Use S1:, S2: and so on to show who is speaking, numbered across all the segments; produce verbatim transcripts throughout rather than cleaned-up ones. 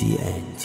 S1: D N T.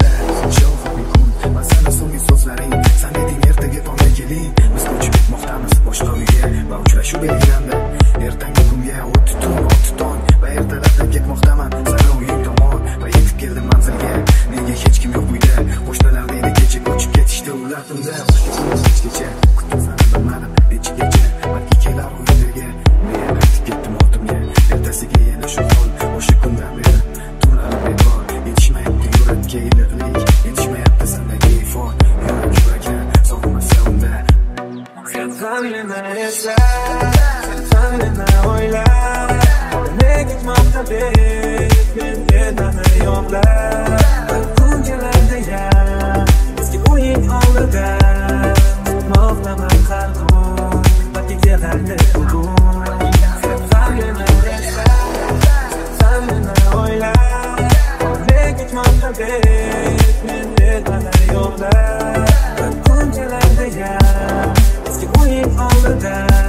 S2: Masala so'nggi so'zlaring, sen eding ertaga tongda keling. Biz ko'chib ketmoqdamiz boshqa uyga va uchrashuv belgilandi. Ertangi kunga o'tdi tun, o'tdi tong va ertalabdan ketmoqdaman sana uying tomon va yetib keldim manzilga. Nega hech kim yo'q uyda? Qo'shnilar deydi kecha ko'chib ketishdi ular tunda. Kechgacha kutdim seni bilmadim nechigacha, balki kelar uylarga. Men qaytib ketdim ortimga, ertasiga yana shu hol. O'sha kundan beri tunlar bekor, yetishmayapti yurakka iliqlik, yetishmayapti sendagi ifor. Yurak yurakka sog'masa unda.
S3: Sen meni esla, sen meni o'yla. Nega ketmoqda deb meni yo'qlar. Kunjalarda ya, eski o'yin oldida tutmoqdaman qalbim, balki kelardi bugun. Sen meni esla, sen meni o'yla. Nega ketmoqda deb meni yo'qlar. Kunjalarda ya, eski o'yin oldida